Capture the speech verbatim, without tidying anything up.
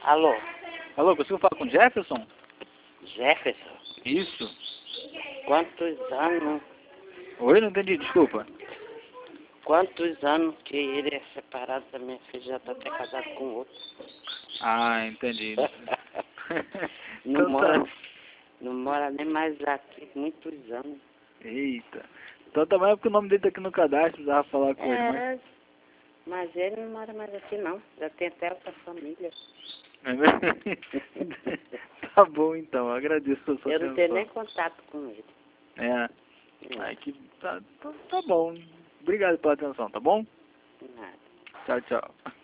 Alô? Alô, consigo falar com o Jefferson? Jefferson? Isso. Quantos anos? Oi, não entendi, desculpa. Quantos anos que ele é separado da minha filha, já tá até casado com outro. Ah, entendi. Não Então mora, tá. não mora nem mais aqui, muitos anos. Eita. Então também é porque o nome dele tá aqui no cadastro, precisava falar com ele, mas... É, mas ele não mora mais aqui não, já tem até outra família. Tá bom então, agradeço a sua Eu não tenho atenção. nem contato com ele. É. É. Ai, que... Tá, tá, tá bom. Obrigado pela atenção, tá bom? Nada. Tchau, tchau.